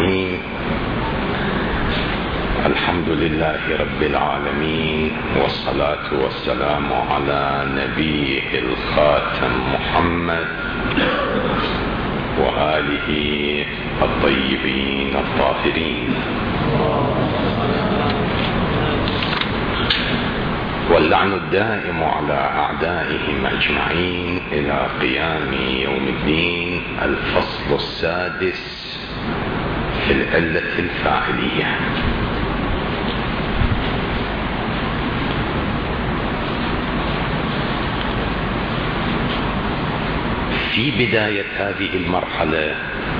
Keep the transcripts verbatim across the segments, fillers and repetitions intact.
الرحيم. الحمد لله رب العالمين، والصلاة والسلام على نبيه الخاتم محمد وآله الطيبين الطاهرين، واللعن الدائم على أعدائهم أجمعين إلى قيام يوم الدين. الفصل السادس في العلة الفاعلية. في بداية هذه المرحلة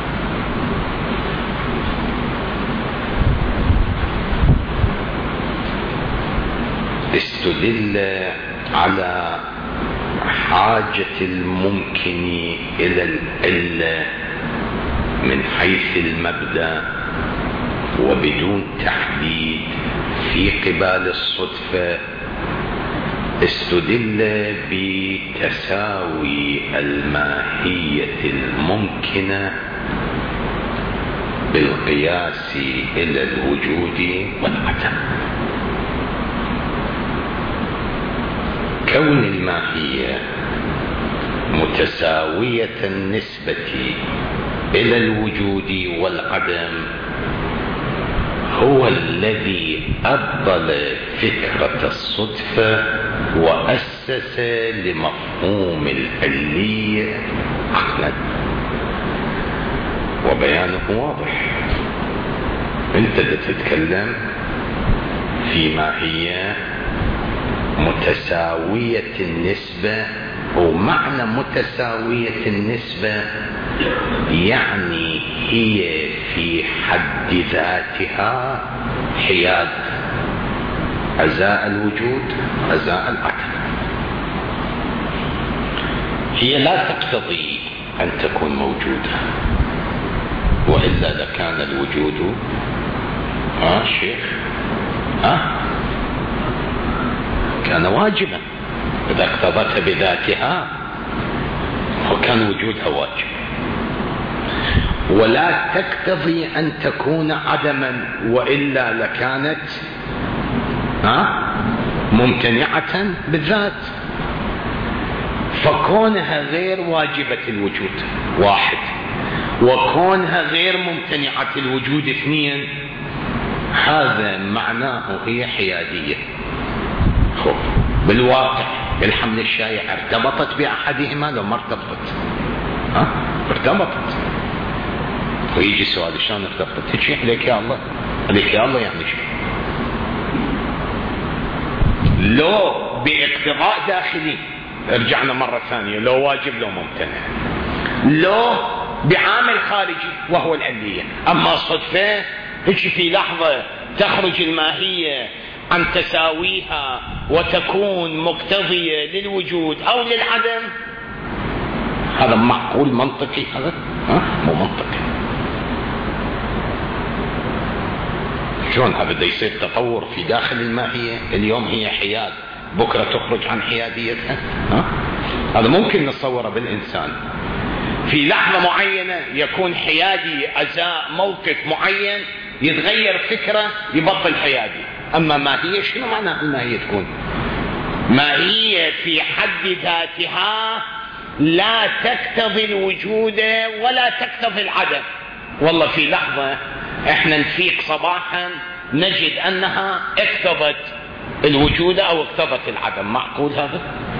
استدل على حاجة الممكن إلى العلة من حيث المبدأ وبدون تحديد في قبال الصدفة. استدل بتساوي الماهية الممكنة بالقياس إلى الوجود والعدم. كون الماهية متساوية النسبة إلى الوجود والعدم هو الذي أبطل فكرة الصدفة وأسس لمفهوم العلية عقلا، وبيانه واضح. انت تتكلم في ماهية متساوية النسبة، ومعنى متساوية النسبة يعني هي في حد ذاتها حياد، أزاء الوجود أزاء العدم. هي لا تقتضي أن تكون موجودة، وإلا لكان الوجود ها آه شيخ ها آه كان واجبا. إذا اقتضت بذاتها وكان وجودها واجب، ولا تقتضي أن تكون عدما، وإلا لكانت ها ممتنعة بالذات. فكونها غير واجبة الوجود واحد، وكونها غير ممتنعة الوجود اثنين، هذا معناه هي حيادية. خب بالواقع بالحمل الشائع ارتبطت بأحدهما لو ما ارتبطت؟ ها ارتبطت. ويجي السؤال شلون ارتبطت؟ تشيح عليك يا الله، عليك يا الله يعني شو؟ لو باقتضاء داخلي، رجعنا مرة ثانية، لو واجب لو ممتنع، لو بعامل خارجي وهو العلية. أما صدفة هيك في لحظة تخرج الماهية عن تساويها وتكون مقتضية للوجود أو للعدم، هذا معقول منطقي؟ هذا ها مو منطقي. شلون هذا بده يصير تطور في داخل الماهية؟ اليوم هي حياد، بكرة تخرج عن حياديتها. ها؟ هذا ممكن نتصوره بالإنسان، في لحظة معينة يكون حيادي أزاء موقف معين، يتغير فكرة يبطل حيادي. أما ماهية شنو معنى الماهية تكون؟ ماهية في حد ذاتها لا تقتضي الوجود ولا تقتضي العدم. والله في لحظة احنا نفيق صباحا نجد انها اقتضت الوجود او اقتضت العدم. معقول هذا؟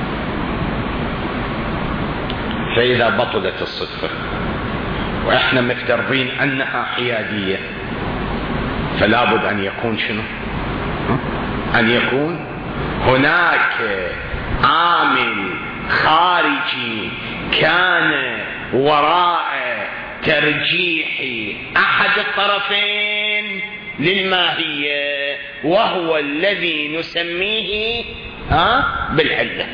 فاذا بطلت الصدفة واحنا مفترضين انها حيادية، فلا بد ان يكون شنو؟ ان يكون هناك عامل خارجي كان وراء ترجيح احد الطرفين للماهية، وهو الذي نسميه ها بالعلة.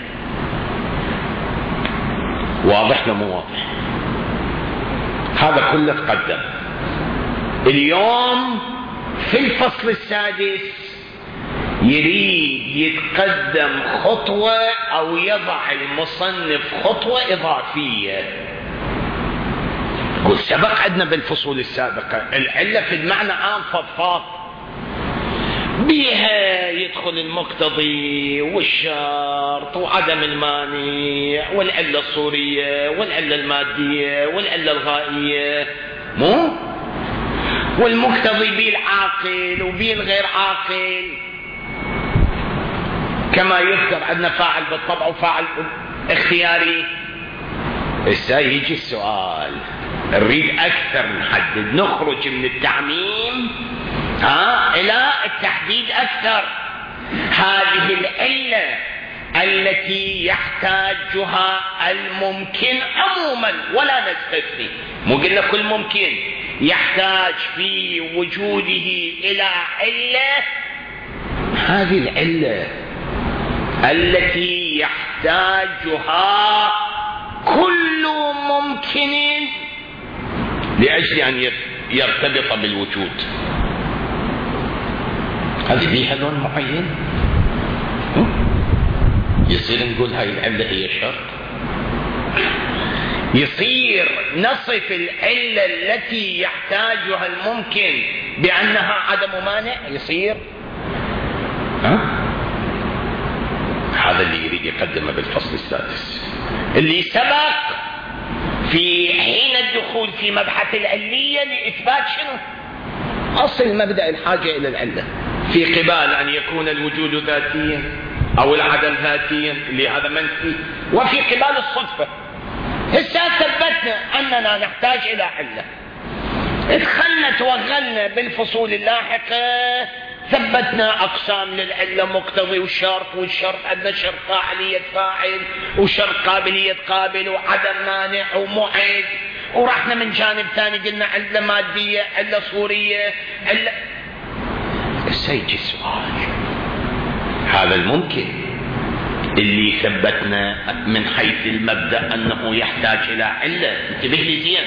واضح لو مو واضح؟ هذا كله تقدم. اليوم في الفصل السادس يريد يتقدم خطوة او يضع المصنف خطوة اضافية. أقول سبق عندنا بالفصول السابقة العلة في المعنى عام فضفاض، بها يدخل المقتضي والشرط وعدم المانع والعلة الصورية والعلة المادية والعلة الغائية، مو والمقتضي بيه العاقل وبيه الغير عاقل، كما يذكر عندنا فاعل بالطبع وفاعل اختياري. هسه يجي السؤال، نريد اكثر نحدد، نخرج من التعميم ها الى التحديد اكثر. هذه العلة التي يحتاجها الممكن عموما ولا نستثني، مو قلنا كل ممكن يحتاج في وجوده الى علة، هذه العلة التي يحتاجها كل ممكن لأجل أن يرتبط بالوجود، هل فيها لون معين؟ يصير نقول هاي العلة هي شرط؟ يصير نصف العلة التي يحتاجها الممكن بأنها عدم مانع؟ يصير؟ ها؟ هذا اللي يريد يقدمه بالفصل السادس، اللي سبق في حين الدخول في مبحث العلية لإثبات شنو؟ أصل مبدأ الحاجة إلى العلة في قبال أن يكون الوجود ذاتيا أو العدم ذاتيا اللي هذا منفي، وفي قبال الصدفة. هسه ثبتنا أننا نحتاج إلى علة، ادخلنا توغلنا بالفصول اللاحقة، ثبتنا أقسام للعلة، مقتضي وشرط، والشرط عندنا شرط فاعلية فاعل وشرط قابلية قابل وعدم مانع ومعيد، ورحنا من جانب ثاني قلنا علة مادية، علة صورية، علة. سيجي السؤال، هذا الممكن اللي ثبتنا من حيث المبدأ أنه يحتاج إلى علة، انتبه لي زين،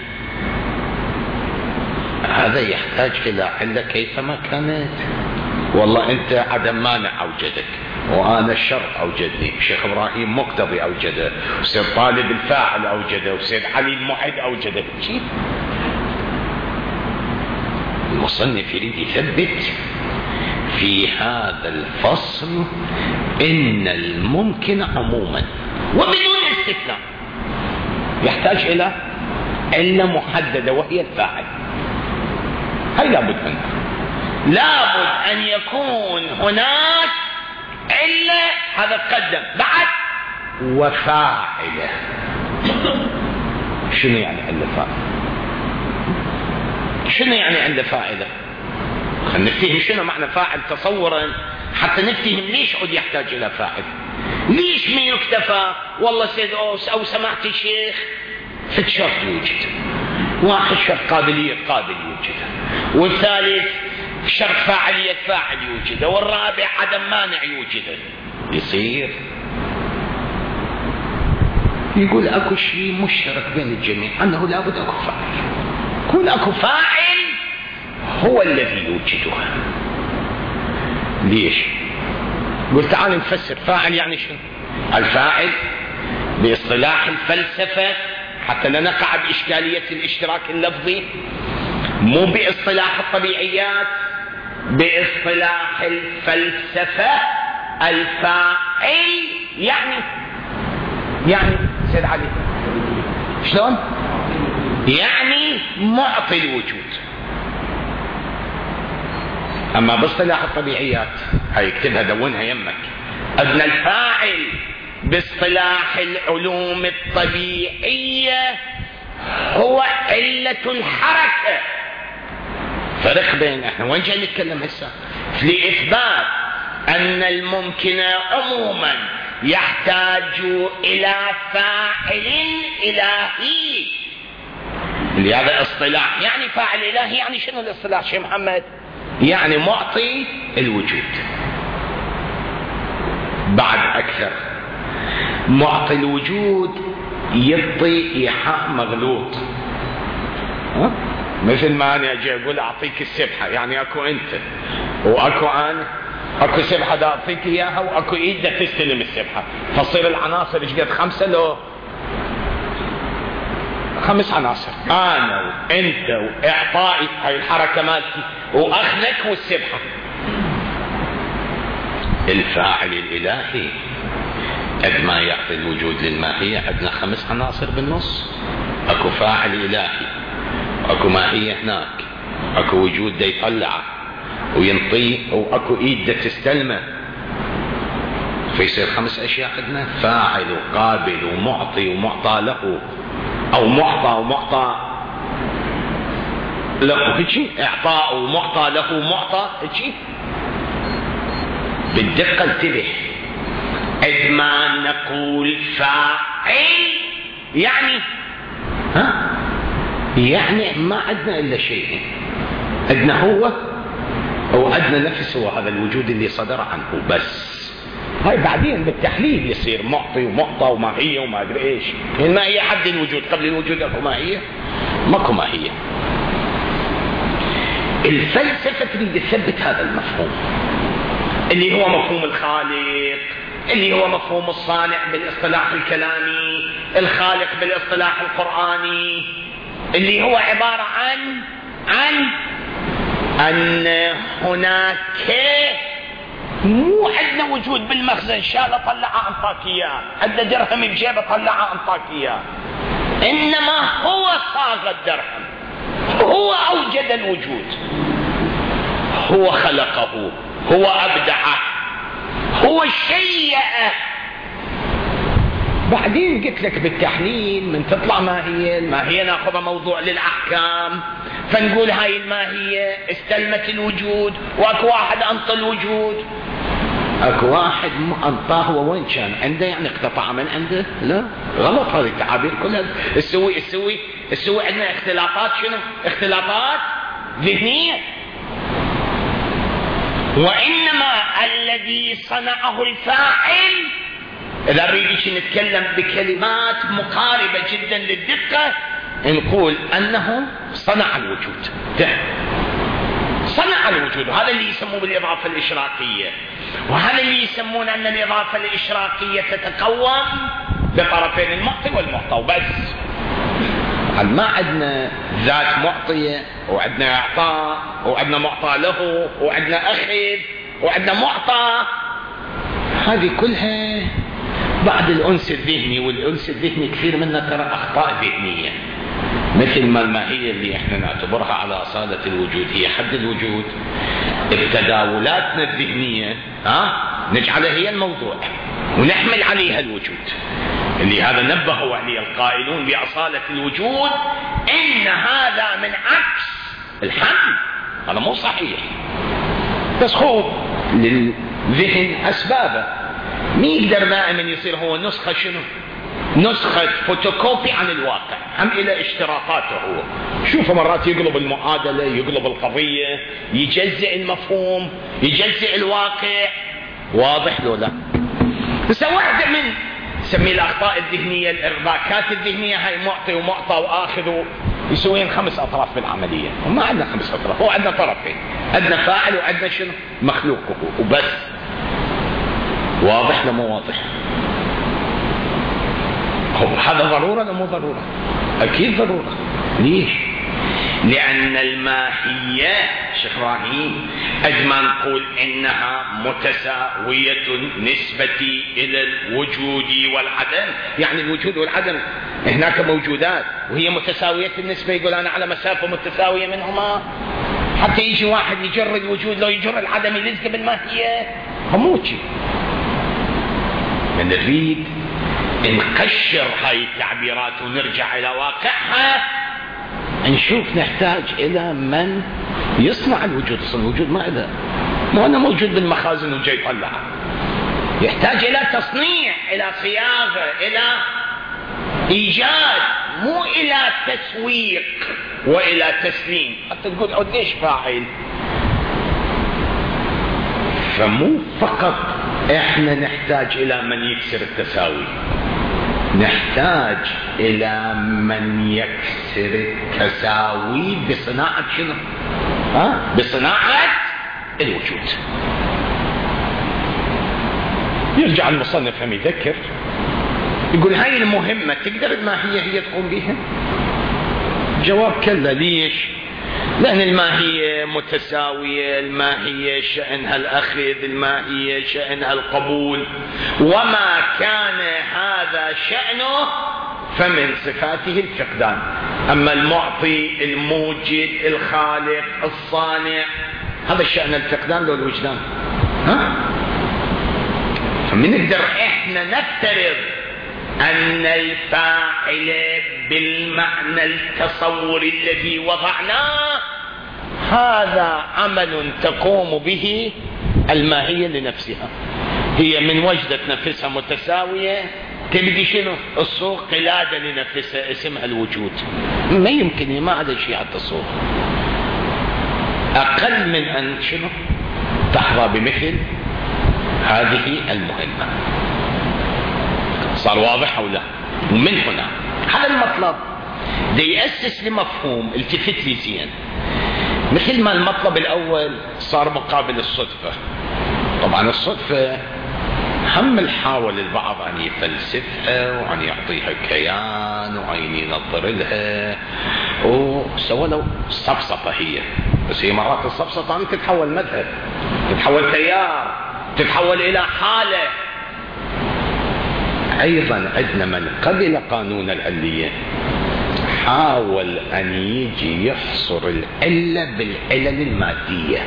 هذا يحتاج إلى علة كيفما كانت. والله أنت عدم مانع أوجدك، وأنا الشرط أوجدني، شيخ إبراهيم مقتضي أوجده، وسيد طالب الفاعل أوجده، وسيد علي المعد أوجده. المصنف يريد يثبت في هذا الفصل إن الممكن عموما وبدون استثناء يحتاج إلى علة محددة وهي الفاعل. هاي لابد منها، لابد أن يكون هناك علة، هذا قدم بعد وفاعلة. شنو يعني علة فاعلة؟ شنو يعني علة فاعلة؟ خلينا نفتهم شنو معنى فاعل تصورا حتى نفتهم ليش عود يحتاج إلى فاعل. ليش ما يكتفى والله سيد أوس أو سماحة الشيخ في شرط يوجد، واحد شرط قابلية قابل يوجده، والثالث شرط فاعلية فاعل يوجده، والرابع عدم مانع يوجده. يصير يقول اكو شيء مشترك بين الجميع، انه لابد اكو فاعل، كل اكو فاعل هو الذي يوجدها. ليش؟ قلت تعال نفسر فاعل يعني شنو. الفاعل باصطلاح الفلسفة حتى لا نقع بإشكالية الاشتراك اللفظي، مو باصطلاح الطبيعيات، باصطلاح الفلسفة الفاعل يعني يعني سيد علي شلون؟ يعني معطي الوجود. أما باصطلاح الطبيعيات هاي اكتبها دونها يمك، أن الفاعل باصطلاح العلوم الطبيعية هو علة الحركة. فرق بين احنا وين جاي نتكلم هسه؟ لإثبات أن الممكن عموما يحتاج إلى فاعل إلهي. لهذا اصطلاح يعني فاعل إلهي، يعني شنو الاصطلاح شيخ محمد؟ يعني معطي الوجود. بعد أكثر، معطي الوجود يعطي إيحاء مغلوط. ها؟ مثل ما أنا أجي أقول أعطيك السبحة، يعني أكو أنت وأكو أنا، أكو سبحة دا أعطيك إياها وأكو إيد دا تستلم السبحة، فصير العناصر إيش قد؟ خمسة. لو خمس عناصر، انا وانت واعطائي هاي الحركة مالتي واخذك والسبحة. الفاعل الالهي قد ما يعطي الوجود للماهية عندنا خمس عناصر بالنص. اكو فاعل الهي، اكو ماهية هناك، اكو وجود دا يطلعه وينطيه، واكو ايد دا تستلمه، فيصير خمس اشياء عندنا: فاعل وقابل ومعطي ومعطى له، او معطى ومعطى له، هيجي اعطاء ومعطى له ومعطى هيجي. بالدقة انتبه، إذ ما نقول فاعل يعني ها يعني ما عندنا الا شيء، عندنا هو او عندنا نفس هو هذا الوجود اللي صدر عنه بس. هاي بعدين بالتحليل يصير معطي ومعطى وماهية وما ادري ايش. الماهية حد الوجود، قبل الوجود اكو ماهية؟ ماكو ماهية. الفلسفة تريد تثبت هذا المفهوم اللي هو مفهوم الخالق، اللي هو مفهوم الصانع بالاصطلاح الكلامي، الخالق بالاصطلاح القرآني، اللي هو عبارة عن عن أن هناك مو عندنا وجود بالمخزن شاله طلعه انطاك اياه، عندنا درهم بجيبه طلعه انطاك اياه، انما هو صاغ الدرهم، هو اوجد الوجود، هو خلقه، هو ابدعه، هو شيئه. بعدين قلت لك بالتحليل من تطلع ماهية، الماهية ناخذها موضوع للأحكام، فنقول هاي الماهية استلمت الوجود، واكو واحد انطى الوجود، اكو واحد انطاه هو وين كان عنده يعني اقتطع من عنده؟ لا، غلط هذه التعابير كلها. السوي السوي السوي عندنا اختلاطات، شنو؟ اختلاطات ذهنية. وإنما الذي صنعه الفاعل، إذا نريد نتكلم بكلمات مقاربة جدا للدقة، نقول أنه صنع الوجود، صنع الوجود. هذا اللي يسموه بالإضافة الإشراقية، وهذا اللي يسمون أن الإضافة الإشراقية تتقوم بطرفين المعطي والمعطى وبس. ما عندنا ذات معطية وعندنا إعطاء وعندنا معطى له وعندنا أخذ وعندنا معطى. هذه كلها بعد الأنس الذهني، والأنس الذهني كثير منها ترى أخطاء ذهنية، مثل ما الماهية اللي احنا نعتبرها على أصالة الوجود هي حد الوجود، بتداولاتنا الذهنية ها نجعلها هي الموضوع ونحمل عليها الوجود، اللي هذا نبهوا عليه القائلون بأصالة الوجود إن هذا من عكس الحمل. هذا مو صحيح، بس خوض للذهن أسبابه. مين يقدر دائما يصير هو نسخة شنو؟ نسخة فوتوكوبي عن الواقع، هم إلى اشتراطاته هو. شوفوا مرات يقلب المعادلة، يقلب القضية، يجزئ المفهوم، يجزئ الواقع. واضح لو لا؟ بس واحدة من سمي الأخطاء الذهنية، الإرباكات الذهنية، هاي معطي ومعطى وآخذ يسوين خمس أطراف بالعملية. وما عندنا خمس أطراف، هو عندنا طرفين، عندنا فاعل وعندنا شنو؟ مخلوقه وبس. واضح لمو واضح؟ هذا ضرورة ولا مو ضرورة؟ أكيد ضرورة. ليش؟ لأن الماهية شيخ إبراهيم قد ما نقول إنها متساوية نسبة إلى الوجود والعدم، يعني الوجود والعدم هناك موجودات وهي متساوية النسبة، يقول أنا على مسافة متساوية منهما، حتى يجي واحد يجر الوجود لو يجر العدم يلزق بالماهية. هموتي من نريد نقشر هاي التعبيرات ونرجع إلى واقعها، نشوف نحتاج إلى من يصنع الوجود. أصلا الوجود ما إذا ما أنا موجود بالمخازن وجاي يطلعه، يحتاج إلى تصنيع، إلى صياغة، إلى إيجاد، مو إلى تسويق وإلى تسليم. حتى تقول قديش فاعل، فمو فقط إحنا نحتاج إلى من يكسر التساوي، نحتاج إلى من يكسر التساوي بصناعة شنو؟ ها؟ بصناعة الوجود. يرجع المصنف هم يذكر، يقول هاي المهمة تقدر الماهية هي تقوم بها؟ جواب كلا. ليش؟ لأن الماهية متساوية، الماهية شأنها الأخذ، الماهية شأنها القبول، وما كان هذا شأنه فمن صفاته الفقدان. أما المعطي، الموجد، الخالق، الصانع، هذا الشأن الفقدان لو الوجدان. ها؟ فمنقدر احنا نفترض أن الفاعل بالمعنى التصوري الذي وضعناه هذا عمل تقوم به الماهية لنفسها، هي من وجدت نفسها متساوية تبدي شنو؟ الصور قلادة لنفسها اسمها الوجود. ما يمكن، ما هذا شيء حتى الصور أقل من أن شنو؟ تحظى بمثل هذه المهمة. صار واضح أو لا؟ ومن هنا هذا المطلب دي يأسس لمفهوم، التفت لي زين. مثل ما المطلب الأول صار مقابل الصدفة. طبعا الصدفة هم الحاول البعض أن يفلسفها وأن يعطيها كيان وأن ينظر لها وسوى له صفصفة هي، بس هي مرات الصفصفة أن تتحول مذهب، تتحول تيار، تتحول إلى حالة. أيضا عندنا من قبل قانون العلية حاول أن يجي يحصر العلة بالعلل المادية.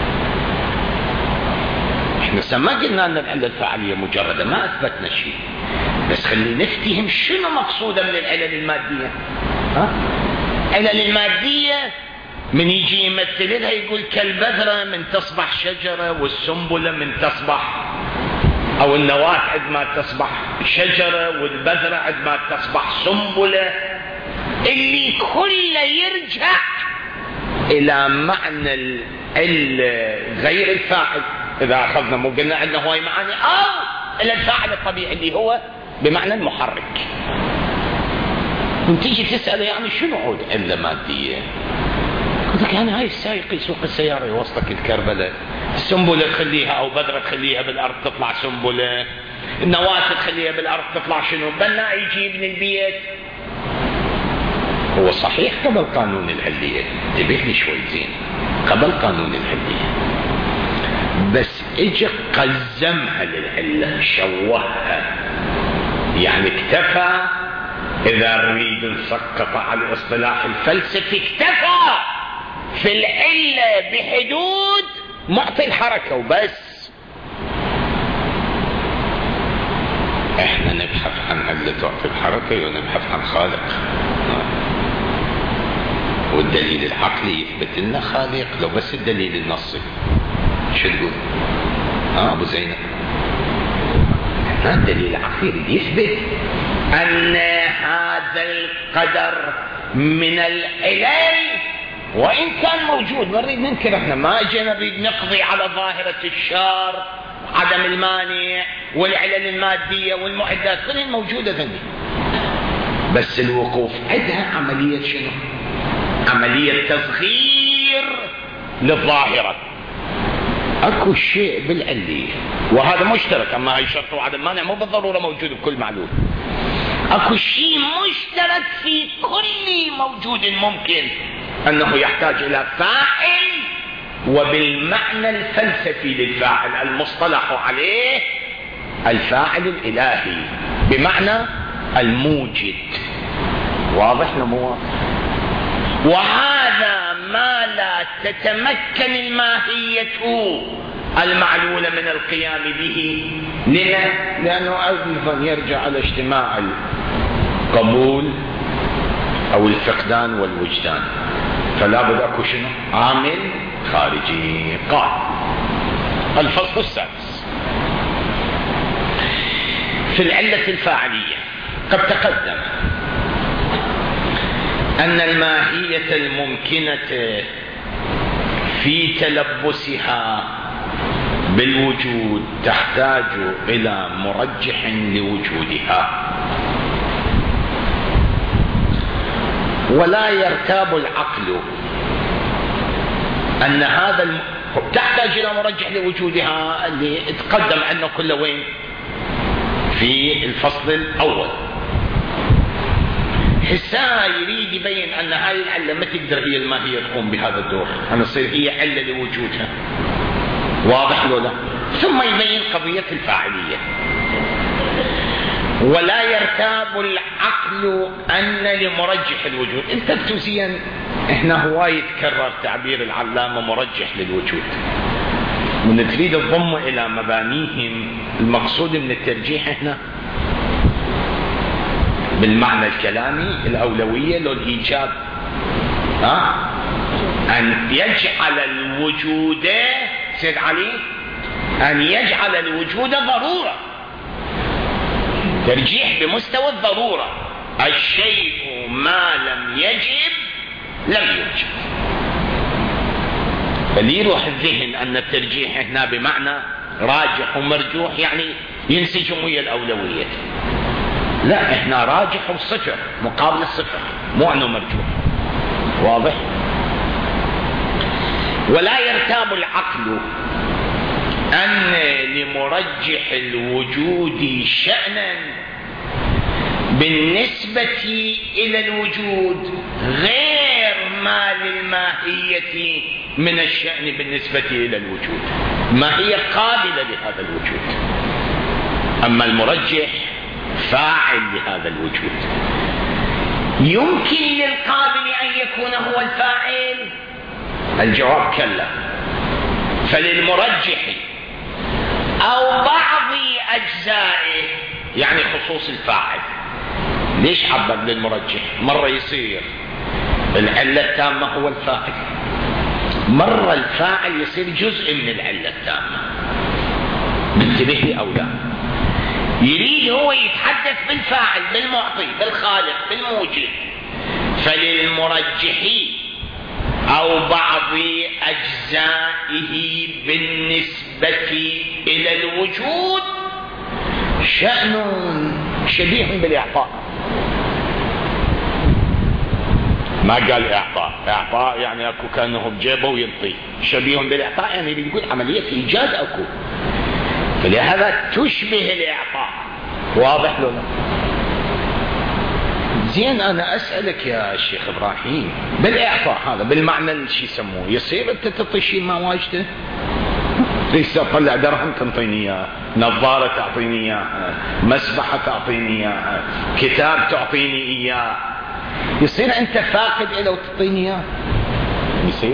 احنا ما قلنا أن العلة الفاعلية مجردة، ما أثبتنا شيء، بس خلينا نفتهم شنو مقصودة من العلل المادية. ها؟ العلل المادية من يجي يمثل لها يقول كالبذرة من تصبح شجرة، والسنبلة من تصبح أو النواة عندما تصبح شجرة، والبذرة عندما تصبح سنبلة، اللي كله يرجع إلى معنى غير الفاعل. إذا أخذنا مو قلنا عندنا هواي معاني، أو إلى الفاعل الطبيعي اللي هو بمعنى المحرك. وتيجي تسأل يعني شنو عود علة مادية؟ قلت لك يعني هاي السائق يسوق السيارة يوصلك الكربلة، السنبلة تخليها أو بذرة تخليها بالأرض تطلع سنبلة، النواة تخليها بالأرض تطلع شنو، بناء يجي يبني البيت. هو صحيح قبل قانون العلية، انتبه شوي زين، قبل قانون العلية، بس اجى قزمها للعلة، شوهها، يعني اكتفى. إذا نريد نسقط على الاصطلاح الفلسفي اكتفى في العلة بحدود معطي الحركة وبس. احنا نبحث عن علة تعطي الحركة ونبحث عن خالق، والدليل العقلي يثبت لنا خالق. لو بس الدليل النصي شو تقول؟ ها ابو زينب، هذا الدليل العقلي اللي يثبت ان هذا القدر من العلل وان كان موجود. ما نريد ننكر، احنا ما اجينا نريد نقضي على ظاهرة الشر، عدم المانع والعلل المادية والمعدات كلها موجودة ذني، بس الوقوف عندها عملية شنو؟ عملية تصغير للظاهرة. اكو شيء بالعلية وهذا مشترك، اما هاي شرط وعدم مانع مو بالضرورة موجود بكل معلول. اكو شيء مشترك في كل موجود ممكن، انه يحتاج الى فاعل، وبالمعنى الفلسفي للفاعل المصطلح عليه الفاعل الالهي بمعنى الموجد. واضح ولا مو واضح؟ وهذا ما لا تتمكن الماهية المعلولة من القيام به. لما؟ لأنه أيضا يرجع على اجتماع القبول أو الفقدان والوجدان، فلا بد أكو شنو؟ عامل خارجي. قال الفصل السادس في العلة الفاعلية. قد تقدم أن الماهية الممكنة في تلبسها بالوجود تحتاج إلى مرجح لوجودها، ولا يرتاب العقل أن هذا الم... تحتاج إلى مرجح لوجودها اللي تقدم عنه كله وين؟ في الفصل الأول. حسا يريد يبين أن هاي العلة ما تقدر هي الماهية تقوم بهذا الدور، أن تصير هي علة لوجودها. واضح لو لا؟ ثم يبين قضية الفاعلية. ولا يرتاب العقل أن لمرجح الوجود. انت بتوزين احنا هواي يتكرر تعبير العلامة مرجح للوجود، من تريد الضم إلى مبانيهم. المقصود من الترجيح هنا بالمعنى الكلامي الأولوية لو الإيجاب، ها؟ أن يجعل الوجود سيد علي أن يجعل الوجود ضرورة، ترجيح بمستوى الضرورة. الشيء ما لم يجب لم يوجب. فليروح الذهن أن الترجيح هنا بمعنى راجح ومرجوح، يعني ينسجم ويا الأولوية. لا، احنا راجح وصفر مقابل الصفر، مو انه مرجوح. واضح؟ ولا يرتاب العقل أن لمرجح الوجود شأنا بالنسبة إلى الوجود غير ما للماهية من الشأن بالنسبة إلى الوجود. ما هي قابلة لهذا الوجود، أما المرجح فاعل لهذا الوجود. يمكن للقابل أن يكون هو الفاعل؟ الجواب كلا. فللمرجح أو بعض أجزائه، يعني خصوص الفاعل. ليش عبر للمرجح؟ مرة يصير العلة التامة هو الفاعل، مرة الفاعل يصير جزء من العلة التامة. انتبه أو لا؟ يريد هو يتحدث بالفاعل، بالمعطي، بالخالق، بالموجد. فللمرجح أو بعض أجزائه بالنسبة إلى الوجود شأن شبيه بالإعطاء. ما قال إعطاء، إعطاء يعني أكو كأنه بجيبه وينطي. شبيه بالإعطاء يعني يقول عملية إيجاد أكو، فلهذا تشبه الإعطاء. واضح له؟ زين أنا أسألك يا شيخ إبراهيم، بالإعطاء هذا بالمعنى اللي شي يسموه، يصير أنت تعطي شيء ما واجده؟ ليش تطلع درهم تعطيني إياه، نظارة تعطيني إياه، مسبحة تعطيني إياه، كتاب تعطيني إياه، يصير أنت فاقد إلى وتعطيني إياه؟ يصير؟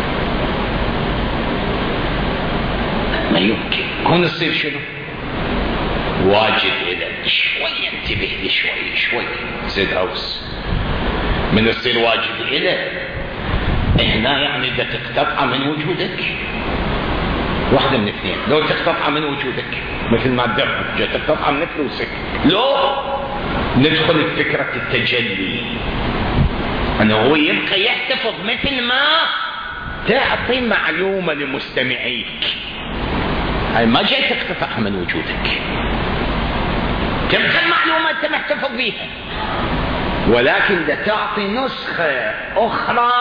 ما يمكن. هون يصير شنو؟ واجد إلى. شوي انتبه لي، شوي شوي زيد أوس. من يصير واجد إلى هنا يعني إذا تقتطع من وجودك واحدة من اثنين. لو تقتطع من وجودك مثل ما الدرهم جاء تقتطع من فلوسك، لو ندخل بفكرة التجلي أنه هو يبقى يحتفظ مثل ما تعطي معلومة لمستمعيك، هاي ما جاي تقتطعها من وجودك، تبقى المعلومة أنت محتفظ بيها، ولكن إذا تعطي نسخة أخرى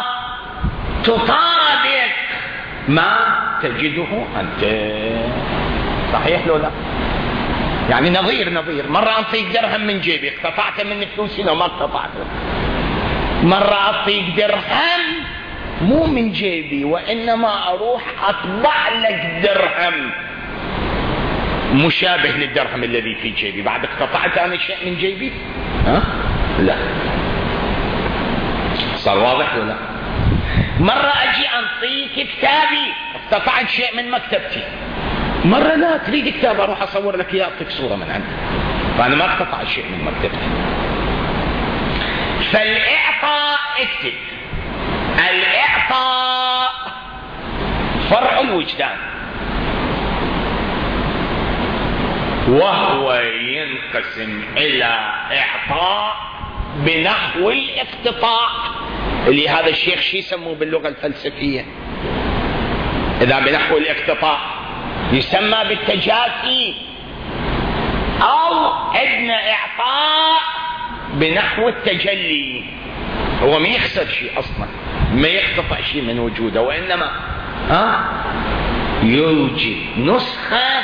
تطابق ما تجده أنت. صحيح لو لا؟ يعني نظير نظير. مرة أعطيك درهم من جيبي اقتطعت من فلوسي لو ما اقتطعته. مرة أعطيك درهم مو من جيبي وإنما أروح أطبع لك درهم مشابه للدرهم الذي في جيبي، بعد اقتطعت أنا شيء من جيبي؟ ها؟ لا. صار واضح ولا؟ مرة أجي أنطيك كتابي اقتطعت شيء من مكتبتي، مرة لا تريد كتاب أروح أصور لك إياه أعطيك صورة من عندي، فأنا ما اقتطعت شيء من مكتبتي. فالإعطاء اكتب الإعطاء فرع الوجدان، وهو ينقسم إلى إعطاء بنحو الاقتطاع اللي هذا الشيخ شي يسموه باللغة الفلسفية، إذا بنحو الاقتطاع يسمى بالتجافي، أو عندنا إعطاء بنحو التجلي، هو ما يخسر شيء أصلا، ما يقتطع شيء من وجوده، وإنما ها يوجد نسخة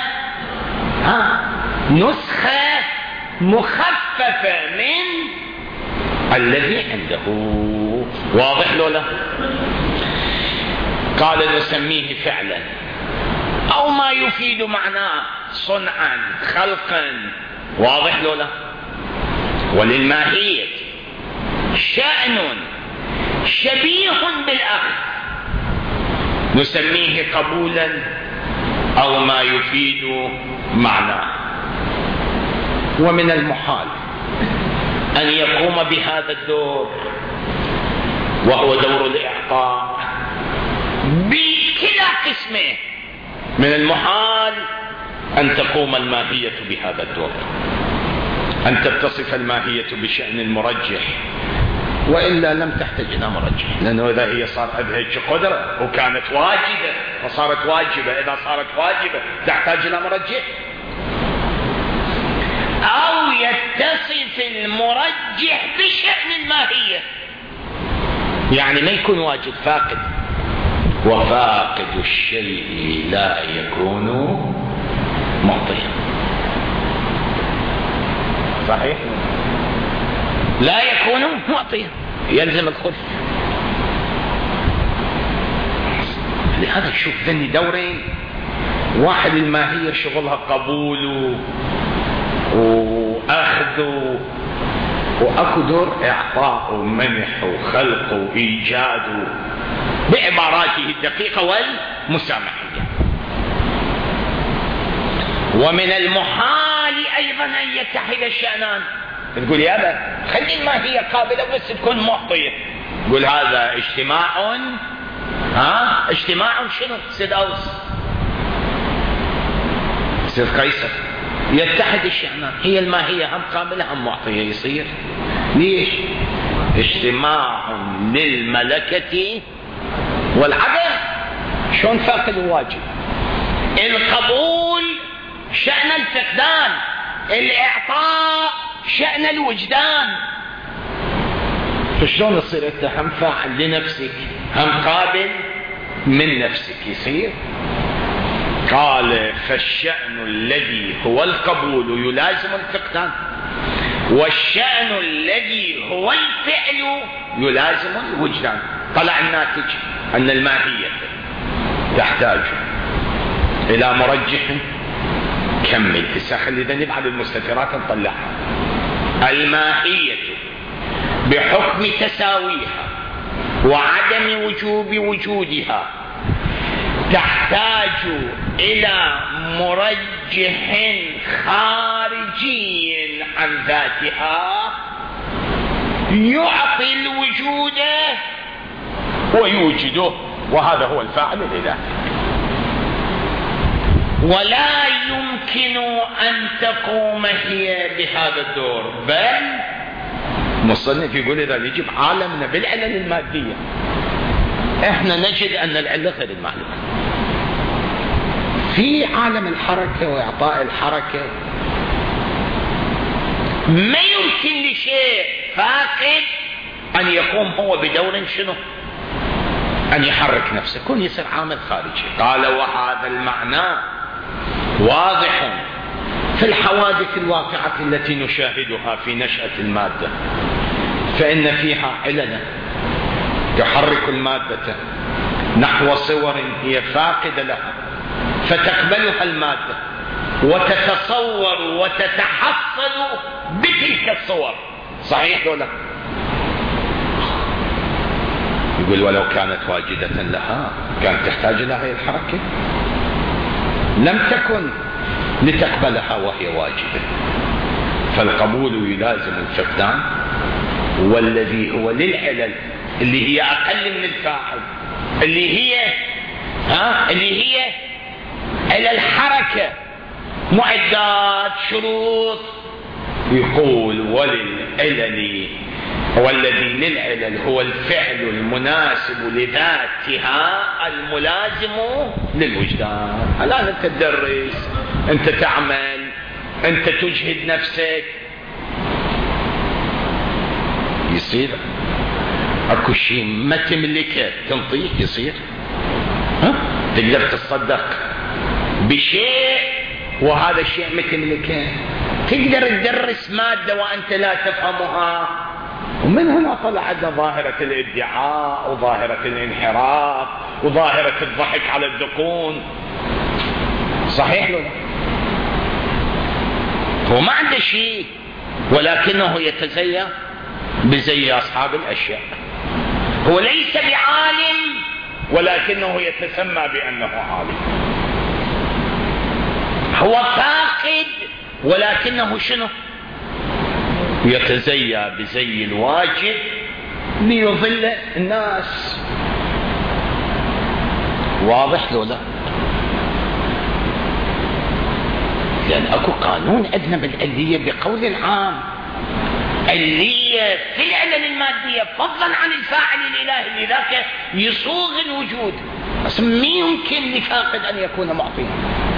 ها نسخة مخففة من الذي عنده. واضح له لا؟ قال نسميه فعلا أو ما يفيد معناه صنعا خلقا. واضح له لا؟ وللماهية شأن شبيه بالأخذ نسميه قبولا أو ما يفيد معناه. ومن المحال أن يقوم بهذا الدور وهو دور الإعطاء بكلا قسمه. من المحال أن تقوم الماهية بهذا الدور، أن تتصف الماهية بشأن المرجح، وإلا لم تحتاج إلى مرجح، لأنه إذا هي صارت بهيك قدرة وكانت واجبة فصارت واجبة، إذا صارت واجبة تحتاج إلى مرجح. أو يتصف المرجح بشأن الماهية، يعني ما يكون واجب، فاقد، وفاقد الشيء لا يكون معطيا. صحيح؟ لا يكون معطيا، يلزم الخلف. لهذا شوف ذني دورين، واحد الماهية شغلها قبول وأخذ، وأكو دور إعطاء ومنح وخلق وإيجاد بعباراته الدقيقة والمسامحية. ومن المحال أيضا أن يتحد الشأنان. تقول يا أبا خلي الماهية قابلة بس تكون معطية، تقول هذا اجتماع، ها اجتماع شنو؟ سيد أوس سيد قيصر، يتحد الشأنان، هي الماهية هم قابلة هم معطية، يصير ليش؟ اجتماع للملكة والعدم. شلون فاقد الواجب؟ القبول شأن الفقدان، الإعطاء شأن الوجدان. فشلون يصير انت هم فاعل لنفسك هم قابل من نفسك؟ يصير. قال فالشأن الذي هو القبول يلازم الفقدان، والشأن الذي هو الفعل يلازم الوجدان. طلع الناتج أن الماهية تحتاج إلى مرجح. كمل تسخل إذا نبعد المستترات نطلعها. الماهية بحكم تساويها وعدم وجوب وجودها تحتاج إلى مرجح خارجي عن ذاتها يعطي الوجود ويوجده، وهذا هو الفاعل الإلهي. ولا يمكن أن تقوم هي بهذا الدور، بل مصنف يقول إذا نجيب عالمنا بالعلل المادية احنا نجد أن العلة غير المعلومة. في عالم الحركة وإعطاء الحركة ما يمكن لشيء فاقد أن يقوم هو بدور شنو؟ أن يحرك نفسه، كون يصير عامل خارجي. قال وهذا المعنى واضح في الحوادث الواقعة التي نشاهدها في نشأة المادة، فإن فيها عللا تحرك المادة نحو صور هي فاقدة لها فتقبلها المادة وتتصور وتتحصل بتلك الصور. صحيح ولا؟ يقول ولو كانت واجدة لها كانت تحتاج إلى هذه الحركة، لم تكن لتقبلها وهي واجبة. فالقبول يلازم الفقدان، والذي هو للعلل اللي هي أقل من الفاعل، اللي هي ها اللي هي على الحركة، معدات، شروط. يقول وللعلل، والذي للعلل هو الفعل المناسب لذاتها الملازم للوجدان. الآن أنت تدرس، أنت تعمل، أنت تجهد نفسك، يصير أكو شيء ما تملكه تنطيه، يصير ها؟ تقدر تصدق بشيء وهذا الشيء ما تملكه، تقدر تدرس مادة وأنت لا تفهمها، ومن هنا طلع عندنا ظاهرة الادعاء وظاهرة الانحراف وظاهرة الضحك على الذقون. صحيح له؟ هو ما عنده شيء ولكنه يتزيى بزي أصحاب الأشياء. هو ليس بعالم ولكنه يتسمى بأنه عالم. هو فاقد ولكنه شنو؟ يتزيى بزي الواجب ليضل الناس. واضح لو لا؟ لأن أكو قانون عندنا بالعلية بقول عام، علية في العلل المادية فضلا عن الفاعل الإلهي، لذاك يصوغ الوجود. بس ما يمكن لفاقد أن يكون معطيا.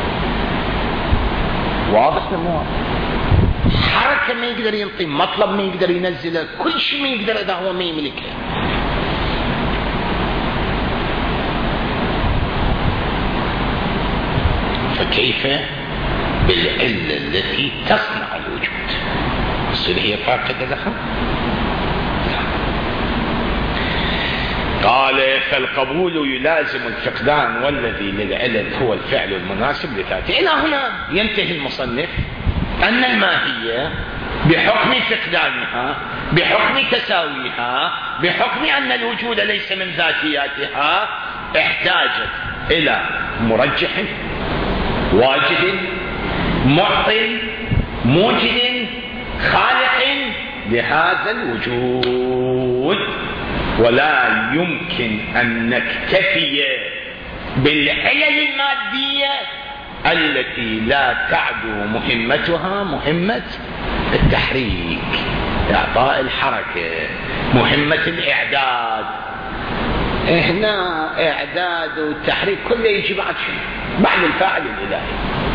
واضح لمو؟ حركة ما يقدر ينطي، مطلب ما يقدر ينزله، كل شيء ما يقدر إذا هو ما يملكه. فكيف بالعلة التي تصنع الوجود؟ تصير هي فاقدة لها؟ قال فالقبول يلازم الفقدان، والذي للعلل هو الفعل المناسب لذاته. إلى هنا ينتهي المصنف أن الماهية بحكم فقدانها، بحكم تساويها، بحكم أن الوجود ليس من ذاتياتها، احتاجت إلى مرجح واجد معطل موجد خالق لهذا الوجود. ولا يمكن أن نكتفي بالعلل المادية التي لا تعدو مهمتها مهمة التحريك، إعطاء الحركة، مهمة الإعداد. هنا إعداد والتحريك كله يجي بعد شنو؟ بعد الفاعل الإلهي.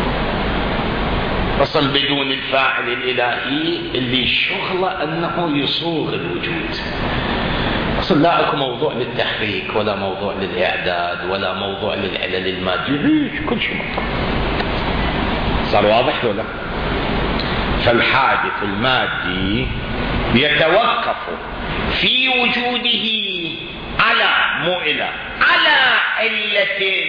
أصلا بدون الفاعل الإلهي اللي شغله أنه يصوغ الوجود. أصلا لا أكو موضوع للتحريك ولا موضوع للإعداد ولا موضوع للعلل المادية، كل شيء مطلوب. صار واضح ولا؟ فالحادث المادي يتوقف في وجوده على مو إلى على علة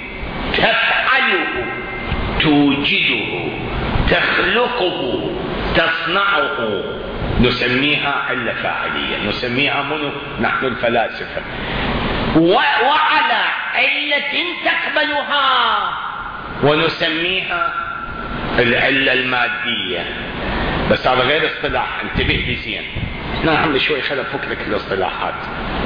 تفعله توجده تخلقه تصنعه، نسميها علة فاعلية، نسميها منو؟ نحن الفلاسفة. وعلى علة تقبلها ونسميها العلة المادية. بس هذا غير اصطلاح، انتبه بزين. نعم شوي خلف فكرك الاصطلاحات.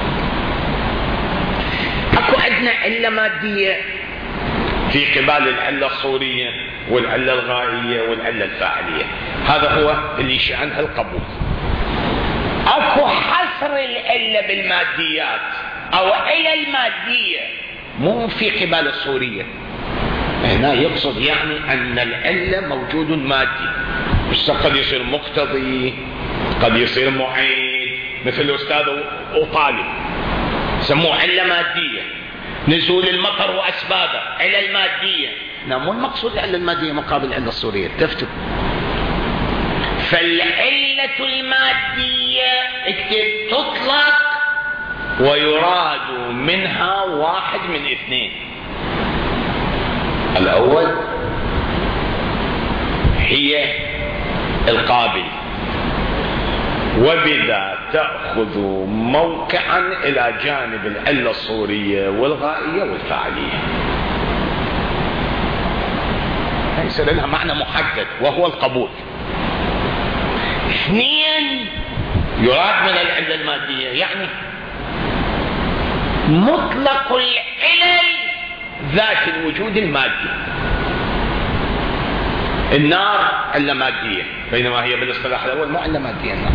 اكو عندنا علة مادية في قبال العلة الصورية والعلة الغائية والعلة الفاعلية. هذا هو اللي شأنها القبول. اكو حصر العلة بالماديات او علل مادية مو في قبال الصورية. هنا يقصد يعني ان العلة موجود مادي، بس قد يصير مقتضي، قد يصير معيد، مثل الاستاذ وطالب سموه علة مادية. نزول المطر واسبابه علة مادية. لا مو المقصود العلة المادية مقابل العلة الصورية، تفتوا. فالعلة المادية اكتب تطلق ويراد منها واحد من اثنين. الأول هي القابل، وبذا تأخذ موقعا إلى جانب العلة الصورية والغائية والفاعلية، يصير لها معنى محدد وهو القبول. اثنين يراد من العلة المادية يعني مطلق العلل ذات الوجود المادي. النار علة مادية، بينما هي بالاصطلاح الأول مو علة مادية. النار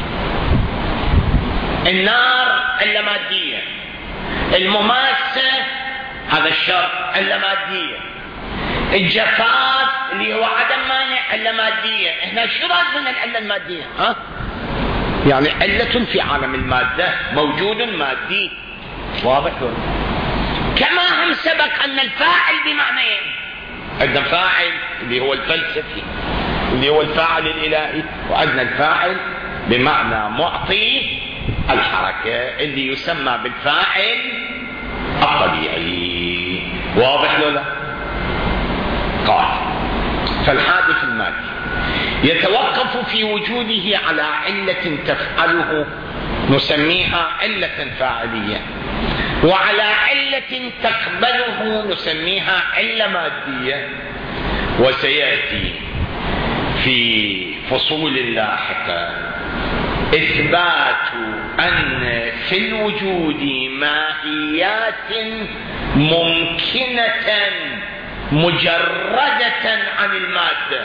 النار علة مادية. المماسة هذا الشر علة مادية. الجفاف اللي هو عدم مانع علة مادية. احنا شو راد من العلة المادية؟ ها؟ يعني علة في عالم المادة موجود مادي. واضح؟ كما هم سبق أن الفاعل بمعنيين. عندنا فاعل اللي هو الفلسفي اللي هو الفاعل الإلهي، وعندنا الفاعل بمعنى معطي الحركة اللي يسمى بالفاعل الطبيعي. واضح له لا؟ قال فالحادث المادي يتوقف في وجوده على علة تفعله نسميها علة فاعلية، وعلى علة تقبله نسميها علة مادية. وسيأتي في فصول لاحقة إثبات أن في الوجود ماهيات ممكنة مجردة عن المادة،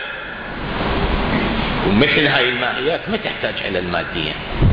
ومثل هاي الماهيات ما تحتاج إلى المادية،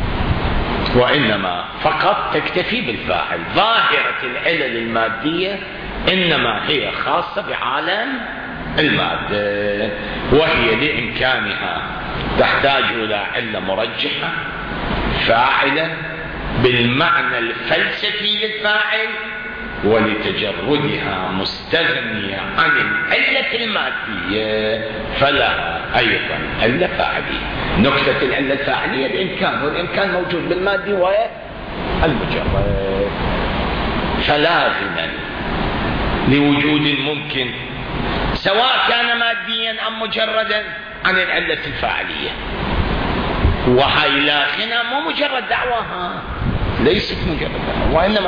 وإنما فقط تكتفي بالفاعل. ظاهرة العلل المادية إنما هي خاصة بعالم المادة، وهي لإمكانها تحتاج إلى علة مرجحة فاعلة بالمعنى الفلسفي للفاعل، ولتجردها مستغنية عن العلة المادية فلها أيضا علة فاعلية. نكتة العلة الفاعلية الإمكان، والإمكان موجود بالمادي والمجرد. فلازما لوجود ممكن سواء كان ماديا أم مجردا عن العلة الفاعلية، وهي لاخنة مو مجرد دعواها، ليست مجرد دعوة، وإنما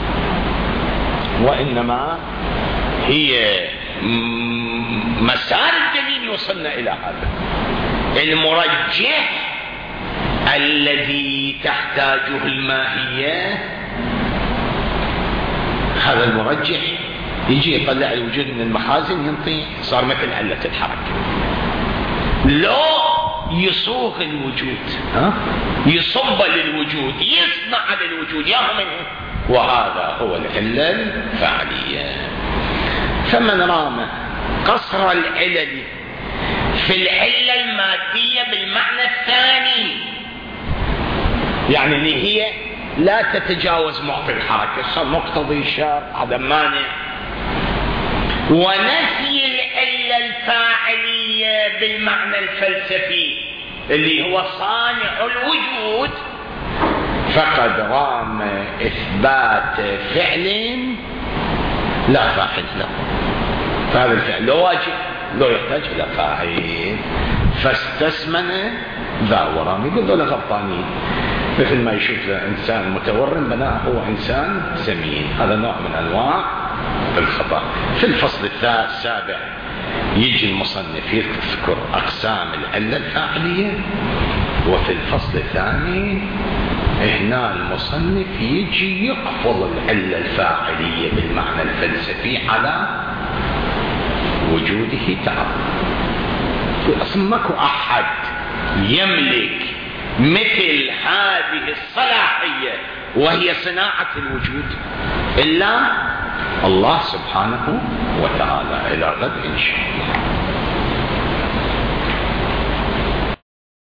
وإنما هي مسار الدليل يوصلنا إلى هذا المرجح الذي تحتاجه الماهية. هذا المرجح يجي يطلع الوجود من المخازن ينطي، صار مثل علة الحركة. لو يصوغ الوجود، ها؟ يصب للوجود، يصنع للوجود، ياهو منه، وهذا هو العلة الفاعلية. فمن رام قصر العلل في العلة المادية بالمعنى الثاني، يعني اللي هي لا تتجاوز معطي الحركة، مقتضي شرط عدم مانع، ونفي العلة الفاعلية بالمعنى الفلسفي اللي هو صانع الوجود، فقد رام إثبات فعل لا فاعل له. فهذا الفعل لو واجب لو يحتاج إلى فاعل، فاستسمن ذا ورام. يقول ذولا غلطانين، مثل ما يشوف إنسان متورم بناء هو إنسان سمين، هذا نوع من أنواع الخطأ. في الفصل السابع يجي المصنف يذكر أقسام العلة الفاعلية، وفي الفصل الثاني هنا المصنف يجي يقفض العلة الفاعلية بالمعنى الفلسفي على وجوده تعالى. أصلا ماكو أحد يملك مثل هذه الصلاحية وهي صناعة الوجود إلا الله سبحانه وتعالى. إلى غد إن شاء الله.